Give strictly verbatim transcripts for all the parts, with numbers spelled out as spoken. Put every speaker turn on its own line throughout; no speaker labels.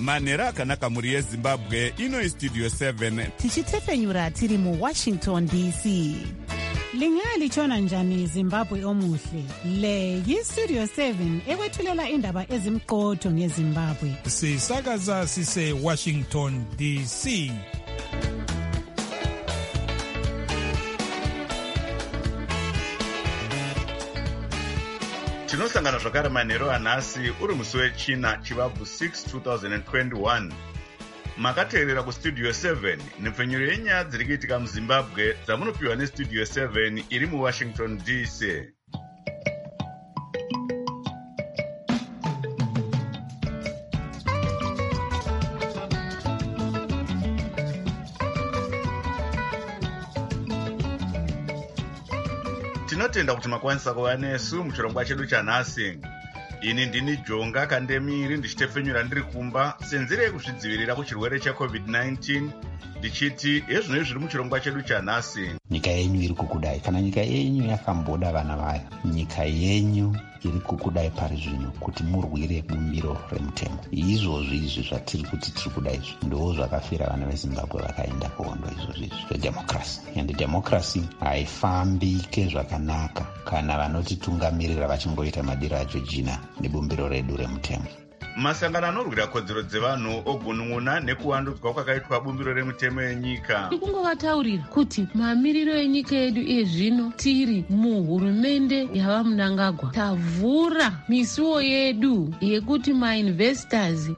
manhero akanaka mhuri yezimbabwe. Ino istudio seven
tichitefenyura tiri muwashington D C.
Lingalitshona njani Zimbabwe omuhle? Le yistudio seven ekwethulela indaba ezimqotho ngeZimbabwe.
Sisakaza sise Washington D C.
tinosangana zvakare manhero anhasi uri musi wechina chivabvu six twenty twenty-one. Makateerera kustudio seven nepfenyuro yenyaya dziri kuitika muzimbabwe dzamunopiwa nestudio seven iri muwashington D C. Tinotenda kuti makwanisa kuva nesu muchirongwa chedu chanhasi. Ini ndini Jonga Kandemiri ndichitefenyura ndiri kumba senzira yekuzvidzivirira kuchirwere checovid nineteen ndichiti ezvino zviri muchirongwa chedu chanhasi.
Nyika yenyu iri kukudai, kana nyika yenyu yakamboda vana vayo, nyika yenyu iri kukudai pari zvino kuti murwire bumbiro remutemo. Izvozvi izvi zvatiri kuti tiri kuda izvi ndo zvakafira vana veZimbabwe vakaenda kuhondo izvozvi izvi zvedemokrasi. And democracy haifambike zvakanaka kana vanotitungamirira vachingoita madiro ajojina nebumbiro redu remutemo.
Masangano anorwira kodzero dzevanhu ogunun'una nekuwandudzwa kwakaitwa bumbiro remutemo yenyika.
Tikungovataurira kuti mamiriro enyika yedu ezvino tiri muhurumende yava Mnangagwa tavhura misuwo yedu yekuti mainvestors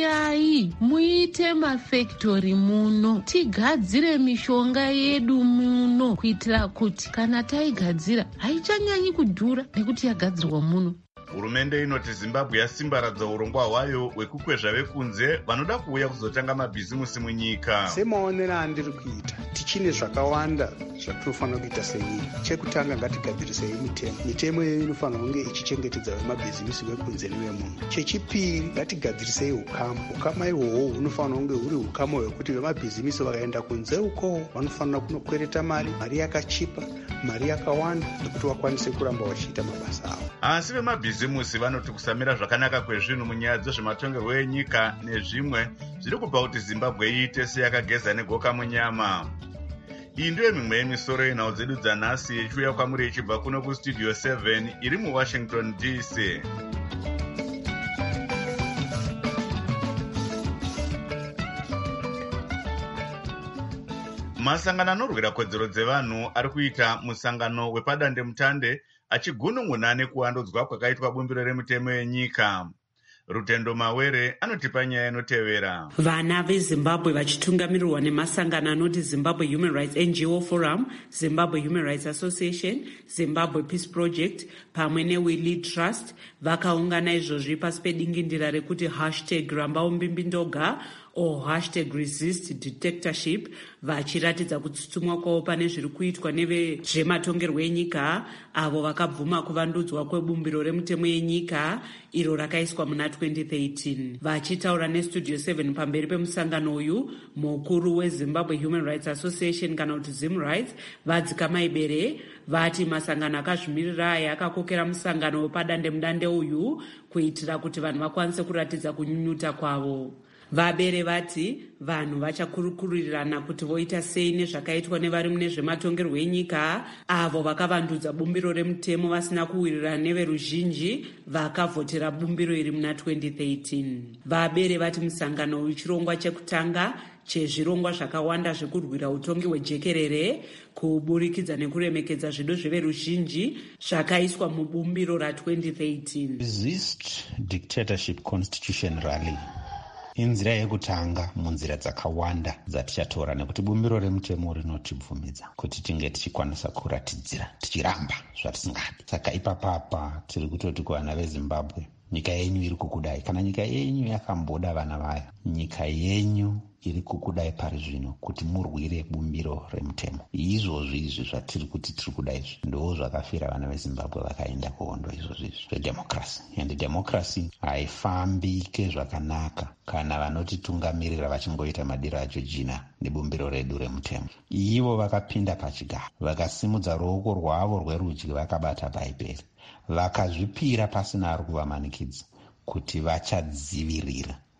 huyai muite mafactory muno tigadzire mishonga yedu muno kuitira kuti kana taigadzira haichanyanyi kudhura nekuti yagadzirwa muno.
Hurumende inoti Zimbabwe yasimbaradza urongwa hwayo hwekukwezva vekunze vanoda kuuya kuzotanga mabhizimusi munyika.
Semaonero andiri kuita tichine zvakawanda zvatinofanira kuita senyika. Chekutanga ngatigadzirisei mitemo. Mitemo iyo inofanira kunge ichichengetedza vemabhizimusi vekunze nevemuno. Chechipiri ngatigadzirisei ukama. Ukama ihwohwo hunofanira kunge huri ukama hwekuti vemabhizimusi vakaenda kunze uko vanofanira kunokwereta mari, mari yakachipa, mari yakawanda kuti vakwanise kuramba vachiita mabasa avo.
Asi vemabhizimusi vanoti kusamira zvakanaka kwezvinhu munyaya dzezvematongerwo enyika nezvimwe zviri kupa kuti Zimbabwe iite seyakageza negoka munyama. Iyi ndiyo mimwe yemisoro yenhau dzedu dzanhasi ichiuya kwamuri ichibva kuno kustudio seven iri muwashington D C. Masangano anorwira kodzero dzevanhu ari kuita musangano wepadandemutande achigunun'una nekuwandudzwa kwakaitwa bumbiro remutemo yenyika. Rutendo Mawere anotipa nyaya inotevera.
Vana veZimbabwe vachitungamirirwa nemasangano anoti Zimbabwe Human Rights N G O Forum, Zimbabwe Human Rights Association, Zimbabwe Peace Project pamwe neWe Lead Trust vakaungana izvozvi pasi pedingindira rekuti hashtag Rambaumbimbi-Ndoga o hashtag resist dictatorship vachiratidza kutsutsumwa kwavo pane zviri kuitwa nevezvematongerwo enyika avo vakabvuma kuvandudzwa kwebumbiro remutemo yenyika iro rakaiswa muna twenty thirteen. Vachitaura nestudio seven pamberi pemusangano uyu, mukuru weZimbabwe Human Rights Association kana kuti ZimRights Vadzika Maibere vati masangano akazvimirira aya akakokera musangano wepadandemutande uyu kuitira kuti vanhu vakwanise kuratidza kunyunyuta kwavo. Vabere vati vanhu vachakurukurirana kuti voita sei nezvakaitwa nevari mune zvematongerwo enyika avo vakavandudza bumbiro remutemo vasina kuwirirana neveruzhinji vakavhotera bumbiro iri muna twenty thirteen. Vabere vati musangano uyu chirongwa chekutanga chezvirongwa zvakawanda zvekurwira utongi hwejekerere kuburikidza nekuremekedza zvido zveveruzhinji zvakaiswa mubumbiro ra-twenty thirteen.
Resist Dictatorship Constitution Rally inzira yekutanga munzira dzakawanda dzatichatora nekuti bumbiro remutemo rinotibvumidza kuti tinge tichikwanisa kuratidzira tichiramba zvatisingadi. Saka ipapapa tiri kutoti kuvana veZimbabwe, nyika yenyu iri kukudai, kana nyika yenyu yakamboda vana vayo, nyika yenyu iri kukudai pari zvino kuti murwire bumbiro remutemo. Izvozvi izvi zvatiri kuti tiri kuda izvi ndo zvakafira vana veZimbabwe vakaenda kuhondo izvozvi izvi zvedemokrasi. And demokrasi haifambike zvakanaka kana vanotitungamirira vachingoita madiro ajojina nebumbiro redu remutemo. Ivo vakapinda pachigaro vakasimudza ruoko rwavo rwerudyi vakabata bhaibheri vakazvipira pasina ari kuvamanikidza kuti vachadzivirira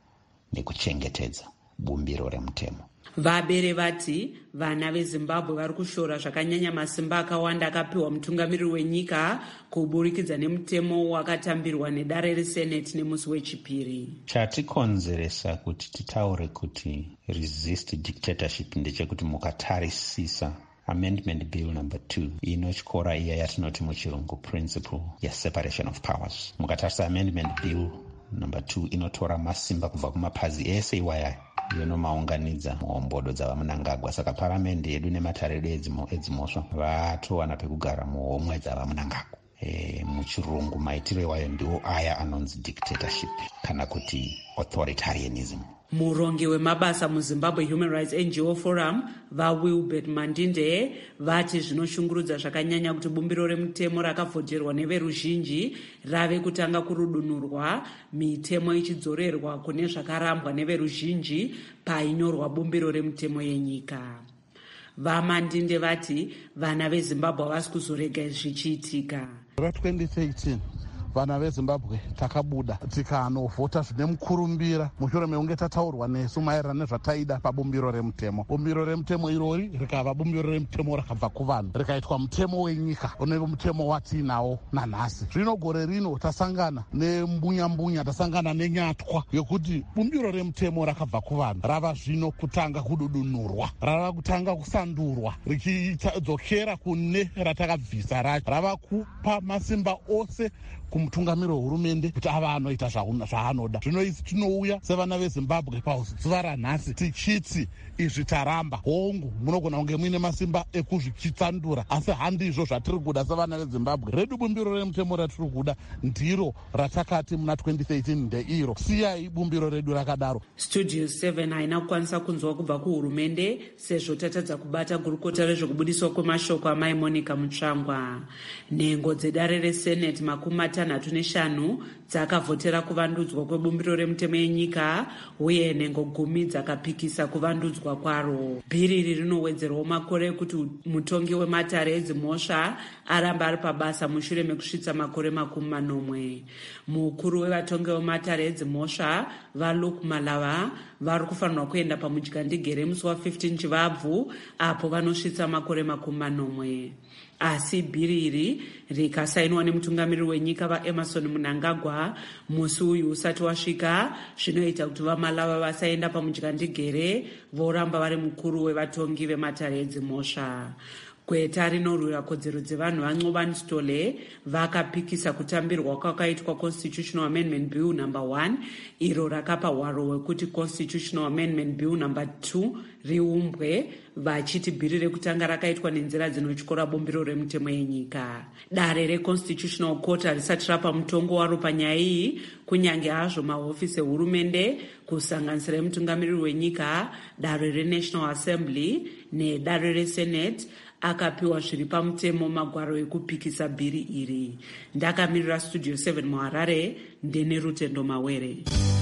nekuchengetedza bumbiro remutemo.
Vabere vati vana veZimbabwe vari kushora zvakanyanya masimba akawanda akapiwa mutungamiriri wenyika kuburikidza nemutemo wakatambirwa nedare reseneti nemusi wechipiri.
Chatikonzeresa kuti titaure kuti resist dictatorship ndechekuti mukatarisisa amendment bill number two inotyora iya yatinoti muchirungu principle yeseparation of powers. Mukatarisa amendment bill number two inotora masimba kubva kumapazi ese iwaya inomaunganidza muhombodo dzavamunangagwa. Saka paramende yedu nematariro edzimosva vatowana pekugara muhomwe dzavamunangagwa. E, muchirungu maitiro iwayo ndiwo aya anonzi dictatorship kana kuti authoritarianism.
Murongi wemabasa muZimbabwe Human Rights N G O Forum vaWilbert Mandinde vati zvinoshungurudza zvakanyanya kuti bumbiro remutemo rakavhoterwa neveruzhinji rave kutanga kurudunurwa, mitemo ichidzorerwa kune zvakarambwa neveruzhinji painyorwa bumbiro remutemo yenyika. VaMandinde vati vana veZimbabwe havasi kuzorega zvichiitika.
twenty eighteen vana veZimbabwe takabuda tikanovhota zvine mukurumbira mushure mekunge tataurwa nesu maererano nezvataida pabumbiro remutemo. Bumbiro remutemo irori rikava bumbiro remutemo rakabva kuvanhu rikaitwa mutemo wenyika unenge mutemo watiinawo nanhasi. Zvino gore rino tasangana nembunyambunya, tasangana nenyatwa yekuti bumbiro remutemo rakabva kuvanhu rava zvino kutanga kududunurwa, rava kutanga kusandurwa richidzokera kune ratakabvisa racho, rava kupa masimba ose kumutungamiriri wehurumende kuti ava anoita zvaanoda. Zvino isi tinouya sevana veZimbabwe pazuva ranhasi tichiti izvi taramba. Hongu munogona kunge muine masimba ekuzvichitsandura, asi handizvo zvatiri kuda sevana veZimbabwe. Redu bumbiro remutemo ratiri kuda ndiro ratakati muna twenty thirteen ndeiro. Siyai bumbiro redu rakadaro.
Studio seven haina kukwanisa kunzwa kubva kuhurumende sezvo tatadza kubata gurukota rezvekubudiswa kwemashoko amai Monica Mutsvangwa. Nhengo dzedare reseneti makumi matanhatu neshanu dzakavhotera kuvandudzwa kwebumbiro remutemo yenyika uye nhengo gumi dzakapikisa kuvandudzwa kwaro. Bhiri iri rinowedzerwawo makore ekuti mutongi wematare edzimhosva aramba ari pabasa mushure mekusvitsa makore makumi manomwe. Mukuru wevatongi vematare edzimhosva vaLuke Malava vari kufanirwa kuenda pamudyandigere musi wa15 Chivabvu apo vanosvitsa makore makumi manomwe. Asi bhiri iri rikasainwa nemutungamiriri wenyika vaEmerson Mnangagwa musi uyu usati wasvika, zvinoita kuti vaMalava vasaenda pamudyandigere, voramba vari mukuru wevatongi vematare edzimhosva. Gweta rinorwira kodzero dzevanhu vaNcobani Stole vakapikisa kutambirwa kwakaitwa Constitutional Amendment Bill number one iro rakapa hwaro hwekuti Constitutional Amendment Bill number two riumbwe, vachiti bhiri rekutanga rakaitwa nenzira dzinotyora bumbiro remutemo yenyika. Dare reConstitutional Court harisati rapa mutongo waro panyaya iyi, kunyange hazvo mahofisi ehurumende kusanganisira emutungamiriri wenyika, dare reNational Assembly nedare reSenate akapiwa zviri pamutemo magwaro ekupikisa bhiri iri. Ndakamirira Studio seven muHarare, ndine Rutendo Mawere.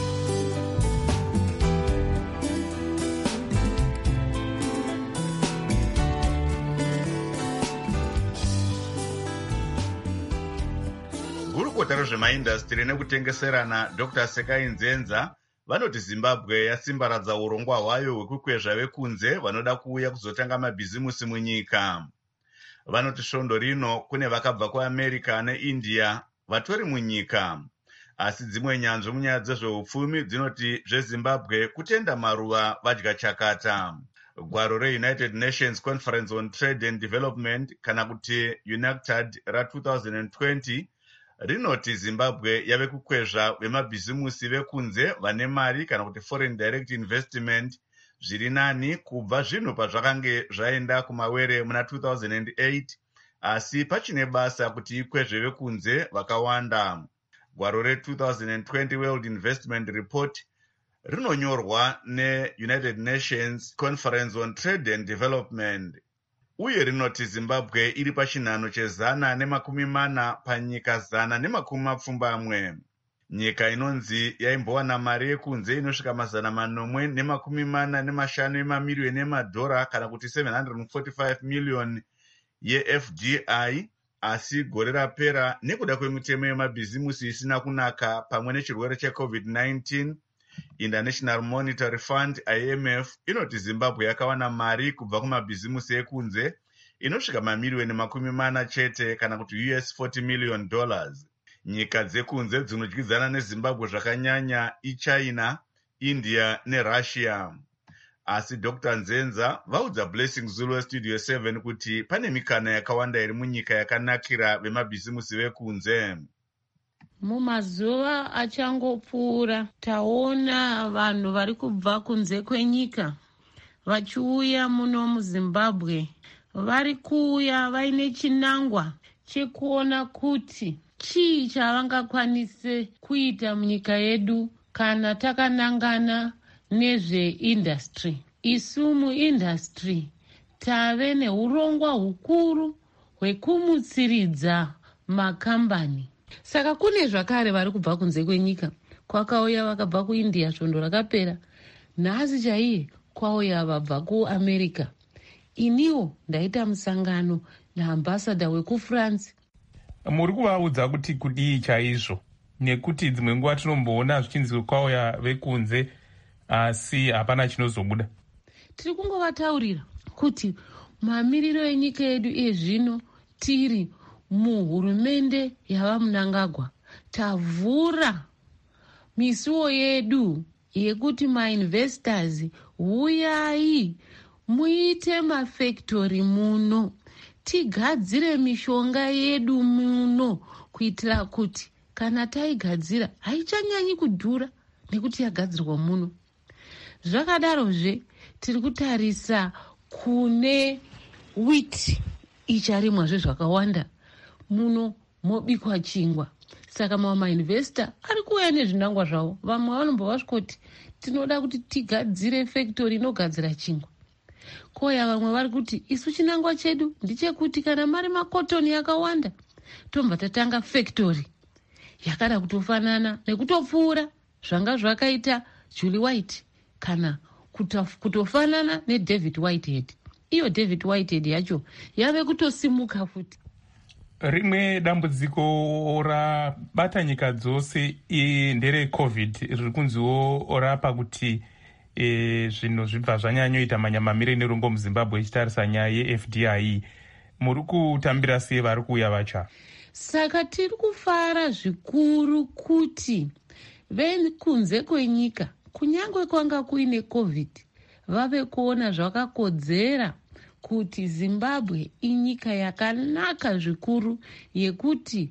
Gurukota rezvemaindastri nekutengeserana Doctor Sekai Nzenza vanoti Zimbabwe yasimbaradza urongwa hwayo hwekukwezva vekunze vanoda kuuya kuzotanga mabhizimusi munyika. Vanoti svondo rino kune vakabva kuAmerica neIndia vatori munyika, asi dzimwe nyanzvi munyaya dzezveupfumi dzinoti zveZimbabwe kutenda maruva vadya chakata. Gwaro reUnited Nations Conference on Trade and Development kana kuti UNACTAD ra twenty twenty rinoti Zimbabwe yave kukwezva vemabhizimusi vekunze vane mari kana kuti foreign direct investment zviri nani kubva zvinhu pazvakange zvaenda kumawere muna two thousand eight, asi pachine basa kuti ikwezve vekunze vakawanda. Gwaro re twenty twenty World Investment Report rinonyorwa neUnited Nations Conference on Trade and Development uye rinoti Zimbabwe iri pachinhano chezana nemakumi mana panyika zana nemakumi mapfumbamwe. Nyika inonzi yaimbowana mari yekunze inosvika mazana manomwe nemakumi mana nemashanu emamiriyoni emadhora kana kuti seven hundred forty-five million yeF D I, asi gore rapera nekuda kwemitemo yemabhizimusi isina kunaka pamwe nechirwere cheCovid nineteen International Monetary Fund I M F inoti Zimbabwe yakawana mari kubva kumabhizimusi ekunze inosvika mamiliyoni makumi mana chete kana kuti U S forty million dollars. Nyika dzekunze dzinodyidzana neZimbabwe zvakanyanya iChina, India neRussia. Asi Doctor Nzenza vaudza Blessing Zulu Studio seven kuti pane mikana yakawanda iri munyika yakanakira vemabhizimusi vekunze.
Mumazuva achangopfuura taona vanhu vari kubva kunze kwenyika vachiuya muno muZimbabwe, vari kuuya vaine chinangwa chekuona kuti chii chavangakwanise kuita munyika yedu kana takanangana nezveindastry. Isu muindastry tave neurongwa hukuru hwekumutsiridza makambani. Saka kune zvakare vari kubva kunze kwenyika. Kwakauya vakabva kuIndia svondo rakapera. Nhasi chaiye kwauya vabva kuAmerica. Iniwo ndaita musangano naambassador wekuFrance.
Muri kuvaudza kuti kudii chaizvo, nekuti dzimwe nguva tinomboona zvichinzi kwauya vekunze asi hapana chinozobuda.
Tiri kungovataurira kuti mamiriro enyika yedu ezvino tiri muhurumende yava Mnangagwa tavhura misuwo yedu yekuti mainvestors huyai muite mafactory muno, tigadzire mishonga yedu muno kuitira kuti kana taigadzira haichanyanyi kudhura nekuti yagadzirwa muno. Zvakadarozve tiri kutarisa kune wheat icharimwazve zvakawanda muno mobikwa chingwa. Saka mama investor ari kuuya nezvinangwa zvavo. Vamwe vanombova kuti tinoda kuti tigadzire factory inogadzira chingwa. Koya vamwe vari kuti isu chinangwa chedu ndichekuti kana mari makotoni yakawanda tobva tatanga factory yakada kutofanana nekutopfuura zvanga zvakaita Julie White kana kutofanana neDavid Whitehead. Iyo David Whitehead yacho yave kutosimuka futi.
Rimwe dambudziko rabata nyika dzose ndere COVID riri kunziwo rapa kuti e, zvinhu zvibva zvanyanyoita manyamamire nerungo muZimbabwe ichitarisa nyaya yeF D I. Muri kutambira sei vari kuuya vacha?
Saka tiri kufara zvikuru kuti vekunze kwenyika kunyangwe kwanga kuine COVID vave kuona zvakakodzera kuti Zimbabwe inyika yakanaka zvikuru yekuti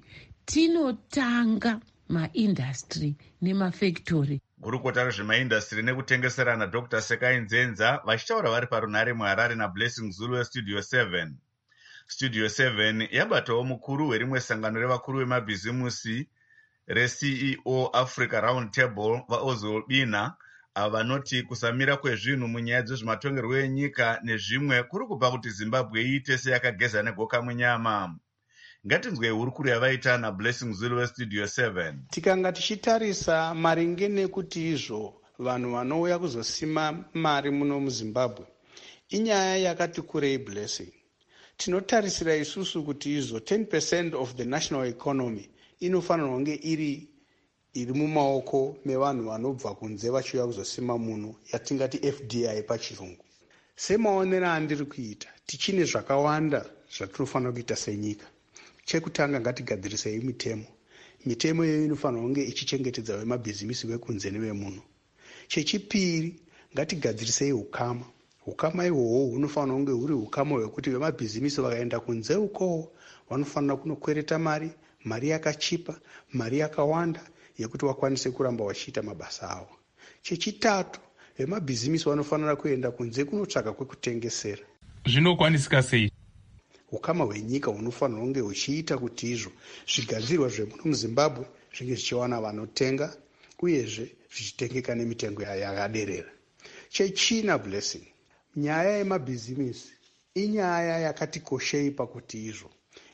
tinotanga maindastry nemafactory.
Gurukota rezvemaindastry nekutengeserana Doctor Sekai Nzenza vachitaura vari parunhare muHarare naBlessing Zulu Studio seven. Studio seven yabatawo mukuru werimwe sangano revakuru vemabhizimusi reC E O Africa Round Table vaOzil Bina avanoti kusamira kwezvinhu munyaya dzezvematongerwo enyika nezvimwe kuri kubva kuti Zimbabwe iite seyakageza negoka munyama. Ngatinzwe hurukuru yavaita naBlessing Zulu Studio seven.
Tikanga tichitarisa maringe nekuti izvo vanhu vanouya kuzosima mari muno muZimbabwe inyaya yakati kurei Blessing. Tinotarisira isusu kuti izvo ten percent of the national economy inofanirwa kunge iri iri mumaoko mevanhu vanobva kunze vachiuya kuzosima muno yatingati F D I pachirungu. Semaonero andiri kuita tichine zvakawanda zvatinofanira kuita senyika. Chekutanga ngatigadzirisei mitemo. Mitemo iyo inofanira kunge ichichengetedza vemabhizimisi vekunze nevemuno. Chechipiri ngatigadzirisei ukama. Ukama ihwohwo hunofanira kunge huri ukama hwekuti vemabhizimisi vakaenda kunze uko vanofanira kunokwereta mari, mari yakachipa, mari yakawanda yekuti wakwanise kuramba wachiita mabasa avo. Chechitatu, vemabhizimisi vanofanira kuenda kunze kunotsvaka kwekutengesera.
Zvinokwanisika sei?
Ukama hwenyika hunofanira kunge huchiita kuti izvo zvigadzirwa zvemuno muZimbabwe zvinge zvichiwana vanotenga uyezve zvichitengeka nemitengo yakaderera. Chechina Blessing, nyaya yemabhizimisi inyaya yakati koshei pakuti izvo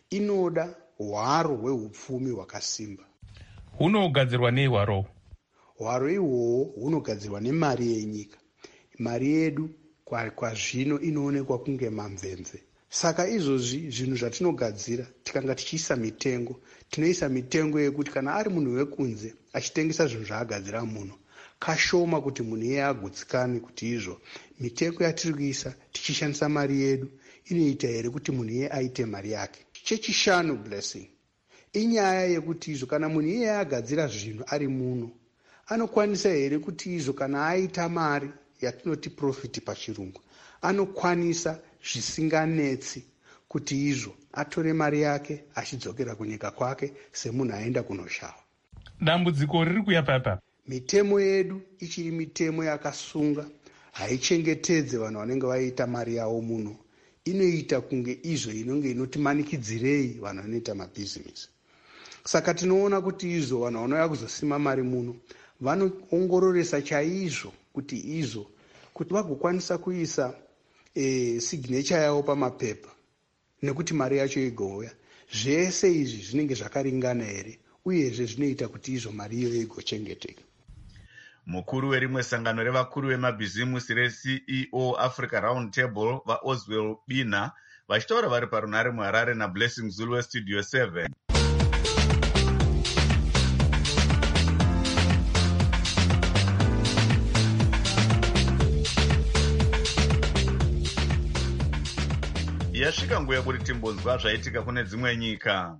inoda hwaro hweupfumi hwakasimba.
Hunogadzirwa nei hwaro?
Hwaro ihwohwo hunogadzirwa nemari yenyika. Mari yedu kwazvino inoonekwa kunge mamvemve. Saka izvozvi zvinhu zvatinogadzira tikanga tichiisa mitengo, tinoisa mitengo yekuti kana ari munhu wekunze achitengesa zvinhu zvaagadzira muno, kashoma kuti munhu iye agutsikane kuti izvo mitengo yatiri kuisa tichishandisa mari yedu inoita here kuti munhu iye aite mari yake. Chechishanu Blessing, inyaya yekuti izvo kana munhu iye agadzira zvinhu ari muno anokwanisa here kuti izvo kana aita mari yatinoti profit pachirungu anokwanisa zvisinganetsi kuti izvo atore mari yake achidzokera kunyika kwake semunhu aenda kunoshawa.
Dambudziko riri kuya papa.
Mitemo yedu ichiri mitemo yakasunga, haichengetedze vanhu vanenge vaita mari yavo muno. Inoita kunge izvo inonge inotimanikidzirei vanhu vanoita mabhizinesi. Saka tinoona kuti izvo vanhu vanouya kuzosima mari muno vanoongororesa chaizvo kuti izvo kuti vagokwanisa kuisa e, signature yavo pamapepa nekuti mari yacho igouya. Zvese izvi zvinenge zvakaringana here uyezve zvinoita kuti izvo mari iyo igochengeteka.
Mukuru werimwe sangano revakuru vemabhizimusi re-C E O Africa Round Table vaOswell Bina vachitaura vari parunare muHarare naBlessing Zulu weStudio seven. Yasvika nguva yekuti timbonzwa zvaitika kune dzimwe nyika.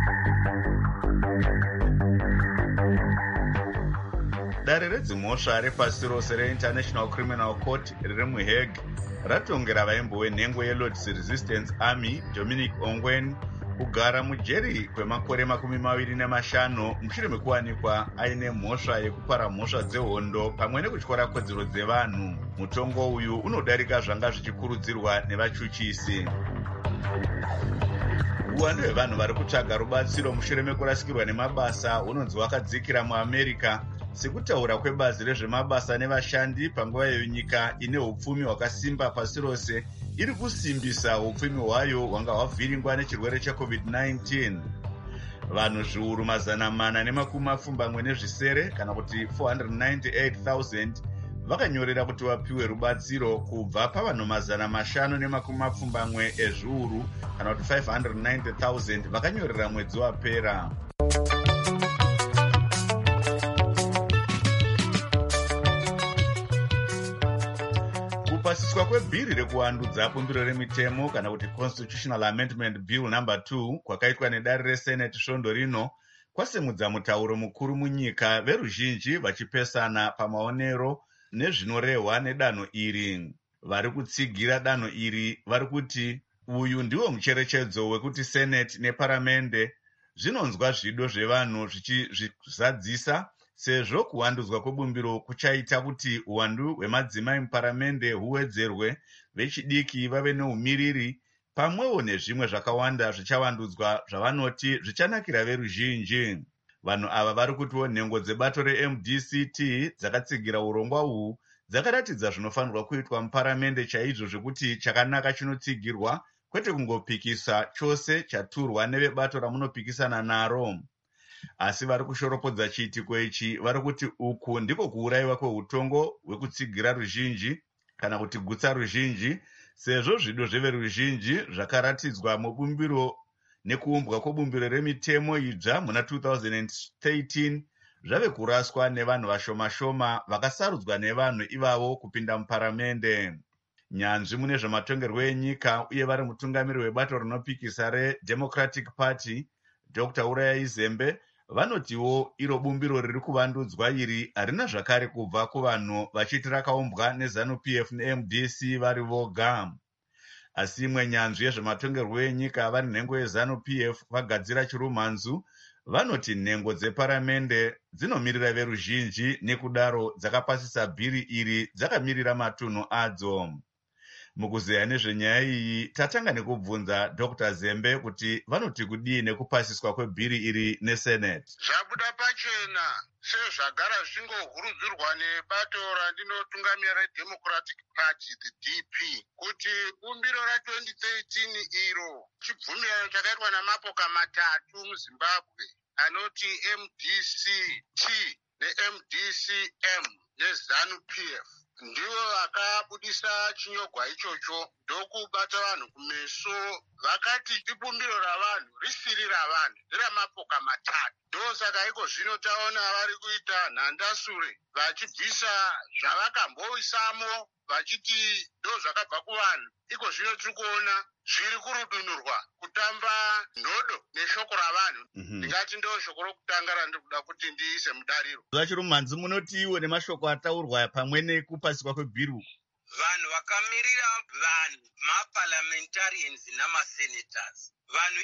Dare redzimhosva repasi rose reInternational Criminal Court riri muHague ratongera vaimbo wenhengo yeLord's Resistance Army Dominic Ongwen kugara mujeri kwemakore makumi maviri nemashanu mushure mekuwanikwa aine mhosva yekupara mhosva dzehondo pamwe nekutyora kodzero dzevanhu. Mutongo uyu unodarika zvanga zvichikurudzirwa nevachuchisi. Uwandu hwevanhu vari kutsvaga rubatsiro mushure mekurasikirwa nemabasa unonzi wakadzikira muAmerica sekutaura kwebazi rezvemabasa nevashandi panguva iyo nyika ine upfumi hwakasimba pasi rose iri kusimbisa upfumi hwayo hwanga hwavhiringwa nechirwere checovid nineteen. Vanhu zviuru mazana mana nemakumi mapfumbamwe nezvisere kana kuti four hundred ninety-eight thousand vakanyorera kuti vapiwe rubatsiro kubva pavanhu mazana mashanu nemakumi mapfumbamwe ezviuru kana kuti five hundred ninety thousand vakanyorera mwedzi wapera. Kupasiswa kwebhiri rekuwandudza bumbiro remitemo kana kuti Constitutional Amendment Bill number two kwakaitwa nedare reSenate svondo rino kwasimudza mutauro mukuru munyika, veruzhinji vachipesana pamaonero nezvinorehwa nedanho iri. Vari kutsigira danho iri vari kuti uyu ndiwo mucherechedzo wekuti Senate neparamende zvinonzwa zvido zvevanhu zvichizadzisa, sezvo kuwandudzwa kwebumbiro kuchaita kuti uwandu hwemadzimai muparamende huwedzerwe, vechidiki vave neumiriri, pamwewo nezvimwe zvakawanda zvichawandudzwa zvavanoti zvichanakira veruzhinji. Vanhu ava vari kutiwo nhengo dzebato reM D C T dzakatsigira urongwa uhu dzakaratidza zvinofanirwa kuitwa muparamende chaizvo zvekuti chakanaka chinotsigirwa, kwete kungopikisa chose chaturwa nevebato ramunopikisana naro. Asi vari kushoropodza chiitiko ichi vari kuti uku ndiko kuurayiwa kweutongo hwekutsigira ruzhinji kana kuti gutsa ruzhinji, sezvo zvido zveveruzhinji zvakaratidzwa mubumbiro nekuumbwa kwebumbiro remitemo idzva muna two thousand thirteen zvave kuraswa nevanhu vashoma-shoma vakasarudzwa nevanhu ivavo kupinda muparamende. Nyanzvi mune zvematongerwo enyika uye vari mutungamiri webato rinopikisa reDemocratic Party Doctor Uraya Zembe vanotiwo iro bumbiro riri kuvandudzwa iri harina zvakare kubva kuvanhu vachiti rakaumbwa neZANU-P F neM D C vari voga. Asi imwe nyanzvi yezvematongerwo enyika vari nhengo yeZANU-P F vagadzira chirumhanzu vanoti nhengo dzeparamende dzinomirira veruzhinji, nekudaro dzakapasisa bhiri iri dzakamirira matunhu adzo. Mukuzeya nezvenyaya iyi tatanga nekubvunza Doctor Zembe kuti vanoti kudii nekupasiswa kwebhiri iri neSenate.
Zvabuda pachena sezvagara zvingohurudzirwa nebato randinotungamira reDemocratic Party the D P kuti bumbiro ra-twenty thirteen iro chibvumirano chakaitwa namapoka matatu muZimbabwe anoti M D C T neM D C M neZANU-P F ndivo vakabudisa chinyogwa ichocho ndokubata vanhu kumeso. Vakati ibumbiro ravanhu risiri ravanhu, nderamapoka matatu. Ndosaka iko zvino taona vari kuita nhandasure vachibvisa zvavakamboisamo vachiti ndo zvakabva kuvanhu. Iko zvino tiri kuona zviri kurudunurwa kutamba nhodo neshoko ravanhu. Ndingati ndo shoko rokutanga randiri kuda kuti ndiise mudariro.
Vachirumanzi munotiwo nemashoko ataurwa pamwe nekupasikwa kwebhiru.
Vanhu vakamirira vanhu maparliamentarians namasenators, vanhu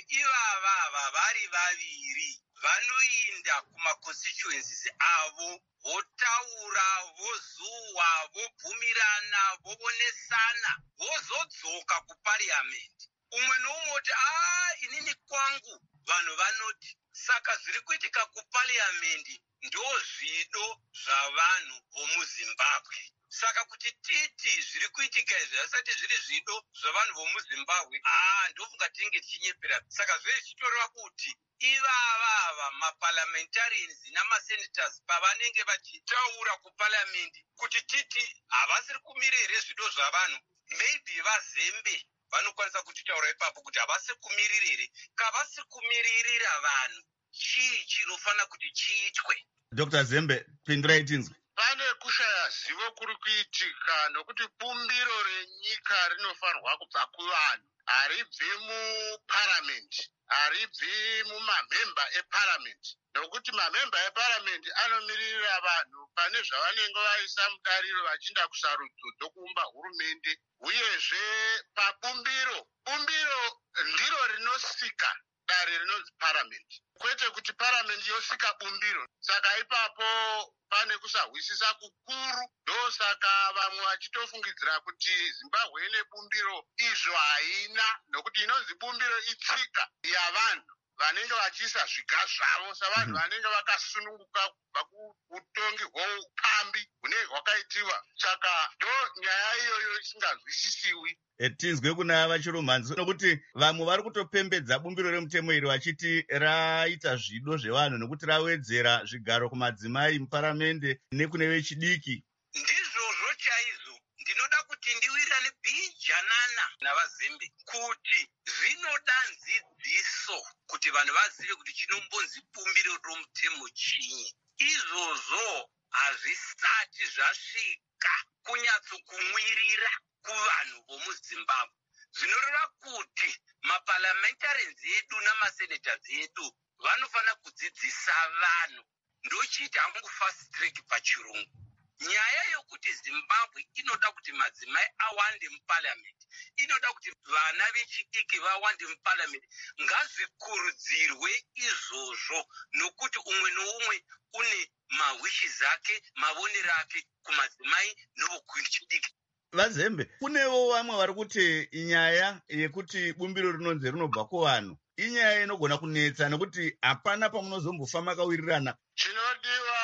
ivava vari vaviri vanoinda kumaconstituencies avo votaura, vozuwa, vobvumirana, vovonesana, vozodzoka kupariamendi. Umwe noumwe oti ah inini kwangu, vanhu vanoti. Saka zviri kuitika kupariamendi ndo zvido zvavanhu vomuZimbabwe. Saka kuti titi zviri kuitika izvi hasati zviri zvido zvavanhu vomuZimbabwe, ah ndofunga tinenge tichinyepera. Saka zviri zvichitoreva kuti ivavava maparliamentarians namasenators pavanenge vachitaura kupariamendi kuti titi havasiri kumira here zvido zvavanhu, maybe vazembe vanokwanisa kutitaura ipapo kuti havasi kumirira here. Kavasi kumiririra vanhu, chii chinofanira kuti chiitwe?
Doctor Zembe, pindurai tinzwe.
Pane kushaya zivo kuri kuitika nokuti bumbiro renyika rinofanirwa kubva kuvanhu, haribvi muparamendi, haribvi mumamemba eparamendi, nokuti mamemba eparamendi anomirira vanhu pane zvavanenge vaisa mudariro vachinda kusarudzo dzokuumba hurumende. Uyezve pabumbiro, bumbiro ndiro rinosika dare rinonzi paramendi, kwete kuti paramendi yosika bumbiro. Saka ipapo pane kusahwisisa kukuru, ndosaka vamwe vachitofungidzira kuti Zimbabwe ine bumbiro, izvo haina, nokuti inonzi bumbiro itsika yavanhu vanenge vachiisa zviga zvavo savanhu vanenge vakasununguka kubva kuutongi hwoupambi hunenge hwakaitiwa. Saka ndo nyaya iyoyo isingazwisisiwi.
Tinzwe kuna vachirumanzi nokuti vamwe vari kutopembedza bumbiro remutemo iri vachiti raita zvido zvevanhu nokuti rawedzera zvigaro kumadzimai muparamende nekune vechidiki.
Ndizvozvo chaizvo ndinoda kuti ndiwirirane bijanana navazembe kuti zvinoda nzidziso kuti vanhu vazive kuti chinombonzi bumbiro romutemo chinyi. Izvozvo hazvisati zvasvika kunyatsokumwirira kuvanhu vomuZimbabwe. Zvinoreva kuti maparliamentarians edu namasenators edu vanofanira kudzidzisa vanhu. Ndochiti hangu fast track pachirungu. Nyaya yokuti Zimbabwe inoda kuti madzimai awande muparliament, inoda kuti vana vechidiki vawande muparliament, ngazvikurudzirwe izvozvo nokuti umwe noumwe une mawishes ake, mavonero ake kumadzimai nokuchidiki.
Vazembe, kunewo vamwe vari kuti nyaya yekuti bumbiro rinonzi rinobva kuvanhu inyaya inogona kunetsa nokuti hapana pamunozombofa makawirirana.
Chinodiwa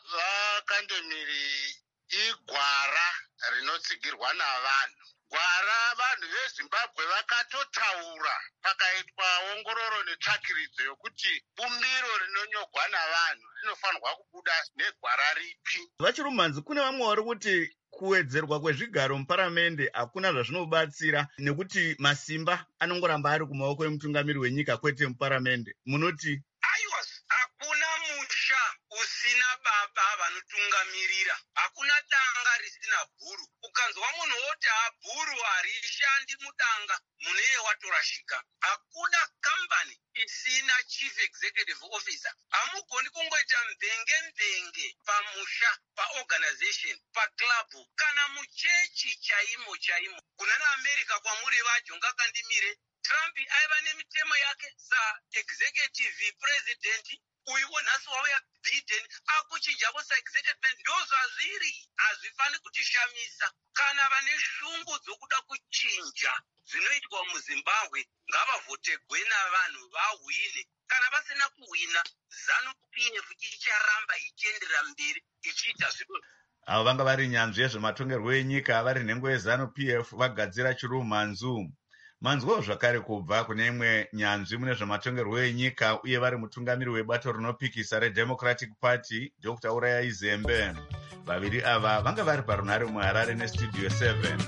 vakandemiri igwara rinotsigirwa navanhu. Gwara vanhu veZimbabwe vakatotaura pakaitwa ongororo netsvakiridzo yokuti bumbiro rinonyogwa navanhu rinofanirwa kubuda negwara ripi.
Vachirumanzi, kune vamwe vari kuti kuwedzerwa kwezvigaro muparamende hakuna zvazvinobatsira nekuti masimba anongoramba ari kumaoko emutungamiri wenyika kwete muparamende. Munoti?
Aiwa, hakuna musha usina baba vanotungamirira, hakuna danga risina bhuru. Ukanzwa munhu woti habhuru harishandi mudanga, muneye watorashika. Hakuna kambani isina chief executive officer. Hamugoni kungoita mvenge mvenge pamusha, paorganization, paclub, kana muchechi chaimo chaimo. Kuna naAmerica kwamuri vajo ngakandimire, Trump aiva nemitemo yake sa-executive president, uiwo nhasi wauya Biden akuchinjawo sa-executive president. Ndo zvazviri, hazvifani kutishamisa. Kana vane shungu dzokuda kuchinja zvinoitwa muZimbabwe ngavavhotegwe navanhu vahwine. Kana vasina kuhwina, ZANU-P F icharamba ichiendera mberi ichiita zviro.
Avo vanga vari nyanzvi yezvematongerwo enyika vari nhengo yeZANU-P F vagadzira Chirumanzu. Manzwawo zvakare kubva kune imwe nyanzvi mune zvematongerwo enyika uye vari mutungamiri webato rinopikisa reDemocratic Party, Doctor Urayai Zembe. vaviri ava vanga vari parunhare muharare nestudio seven.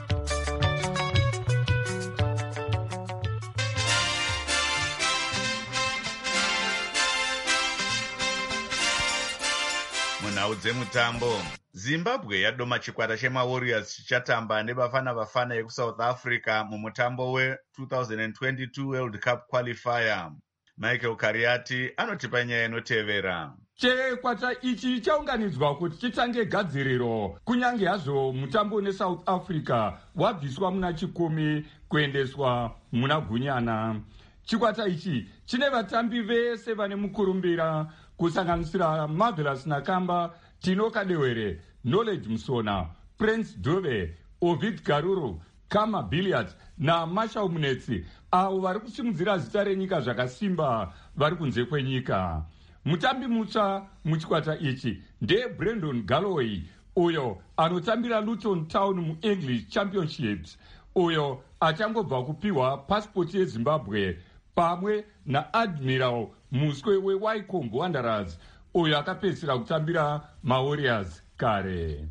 munhau dzemutambo, zimbabwe yadoma chikwata chemawarriors chichatamba nebafana bafana yekusouth africa mumutambo we-twenty twenty-two world cup qualifier. Michael Kariati anotipa nyaya inotevera.
chikwata ichi chaunganidzwa kuti chitange gadziriro kunyange hazvo mutambo nesouth africa wabviswa muna chikumi kuendeswa muna gunyana. chikwata ichi chine vatambi vese vane mukurumbira kusanganisira Marvelous Nakamba, Tino Kadewere, Knowledge Musona, Prince Dube, Ovid Karuru, Kama Billiard na Masha Munetsi avo vari kusimudzira zita renyika zvakasimba vari kunze kwenyika. Mutambi mutsva muchikwata ichi nde Brandon Galloway uyo anotambira Luton Town muEnglish Championships, uyo achangobva kupiwa pasipoti yeZimbabwe pamwe naAdmiral Muswe weWycombe Wanderers uyo akapedzisira kutambira maWarriors kare.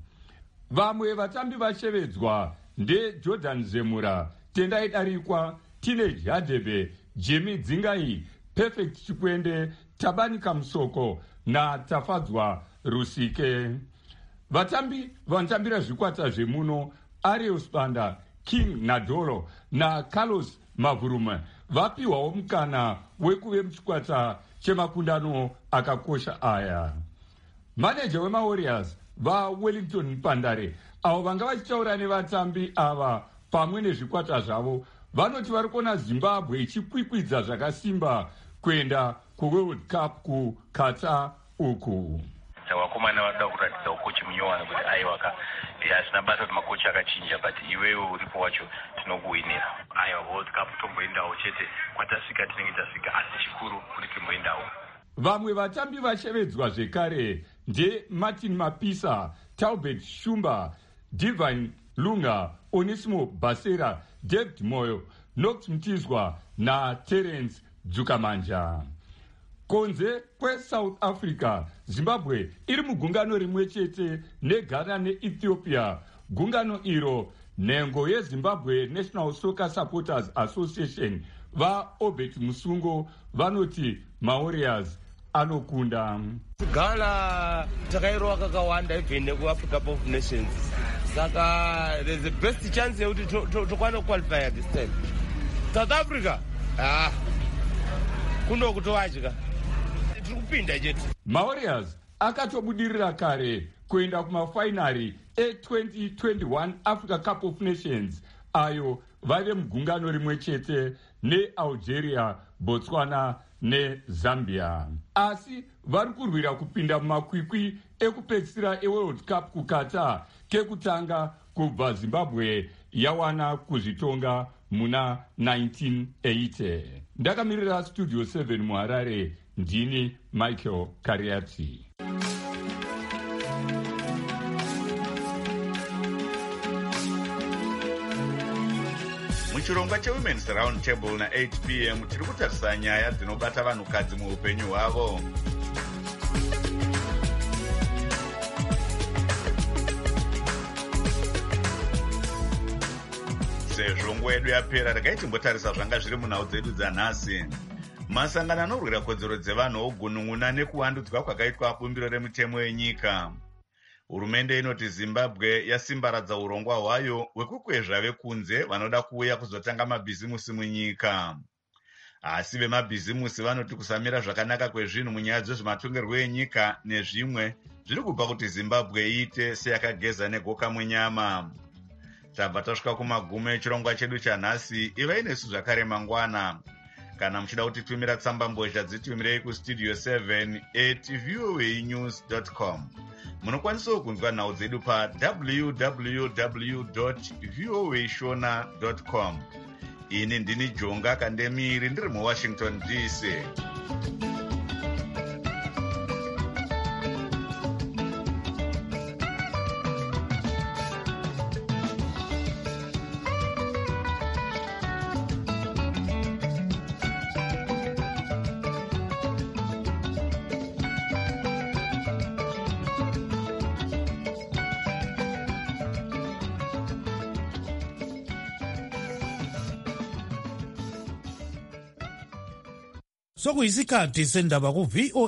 Vamwe vatambi vachevedzwa nde Jordan Zemura, Tendai Darikwa, Teenage Hadebe, Jimmy Dzingai, Perfect Chikwende, Tabani Kamsoko na Tafadzwa Rusike. Vatambi vanotambira zvikwata zvemuno Arius Banda, King Nadolo na Carlos Mavurume vapiwawo mukana wekuve muchikwata chemakundano akakosha aya. Maneja wemaWarriors vaWellington Pandare avo vanga vachitaura nevatambi ava pamwe nezvikwata zvavo vanoti vari kuona Zimbabwe ichikwikwidza zvakasimba kuenda kuWorld Cup kuKatar uku.
Vakomana vanoda kuratidza ukochi munyowani kuti aiwaka hazvina basa kuti makochi akachinja, but iwewe uripo wacho tinokuwinira. Aiwa, World Cup tomboendawo chete, kwatasvika tinenge tasvika, asi chikuru kuti timboendawo.
Vamwe vatambi vachevedzwa zvekare nde Martin Mapisa, Talbot Shumba, Divine Lunga, Onesimo Basera, David Moyo, Nox Mtizwa na Terence Dzukamanja. Konze kweSouth Africa, Zimbabwe iri mugungano rimwe chete neGhana neEthiopia. Gungano iro nhengo yeZimbabwe National Soccer Supporters Association vaObert Musungo vanoti maWarriors anokunda.
Ghana takairowa kakawanda ibve nekuAfrica Cup of Nations, saka there's the best chance yekuti tokwana qualify this time. South Africa ah kuno kutowadya tikupinda chete.
maWarriors akatobudirira kare kuenda kumafainari e-twenty twenty-one Africa Cup of Nations ayo vave mugungano rimwe chete neAlgeria, Botswana neZambia. Asi vari kurwira kupinda mumakwikwi ekupedzisira eWorld Cup kuKatar kekutanga kubva Zimbabwe yawana kuzvitonga muna nineteen eighty. Ndakamirira Studio seven muHarare, ndini Michael Kariati.
muchirongwa chewomen's round table na eight p m tiri kutarisa nyaya dzinobata vanhukadzi muupenyu hwavo. sezvo nguva yedu yapera, regai timbotarisa zvanga zviri munhau dzedu dzanhasi. masangano anorwira kodzero dzevanhu ogunun'una nekuwandudzwa kwakaitwa bumbiro remutemo yenyika. Hurumende inoti Zimbabwe yasimbaradza urongwa hwayo hwekukwezva vekunze vanoda kuuya kuzotanga mabhizimusi munyika. Asi vemabhizimusi vanoti kusamira zvakanaka kwezvinhu munyaya dzezvematongerwo enyika nezvimwe zviri kupa kuti Zimbabwe iite seyakageza negoka munyama. Tabva tasvika kumagumo echirongwa chedu chanhasi. Ivai nesu zvakare mangwana. Kana muchida kutitumira tsamba mbozha dzitumirei kustudio seven at voa news dot com. Munokwanisawo kunzwa nhau dzedu pa w w w dot voa shona dot com. Ini ndini Jonga Kandemiri ndiri muWashington D C.
sokuyisikhathi sendaba ku-V O